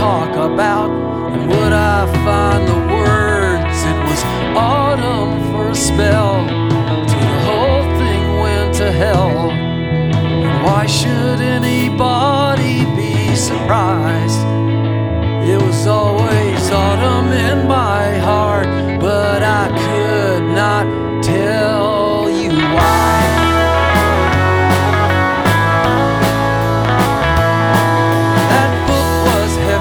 talk about? And would I find the words? It was autumn for a spell, till the whole thing went to hell. And why should anybody